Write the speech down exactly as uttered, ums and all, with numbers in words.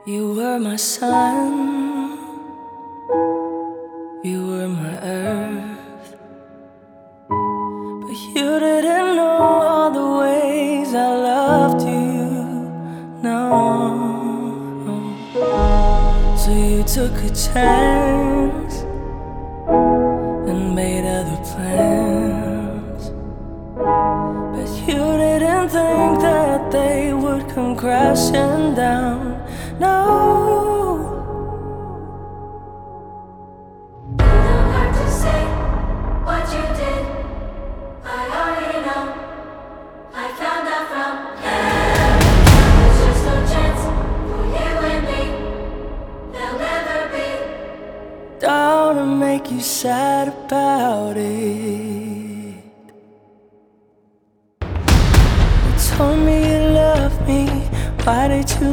You were my sun, you were my earth, but you didn't know all the ways I loved you. No, so you took a chance and made other plans, but you didn't think that they would come crashing down. No, you don't have to say what you did. I already know. I found out from heaven. There's just no chance for you and me. There'll never be. don't wanna make you sad about it. You told me you loved me. Why did you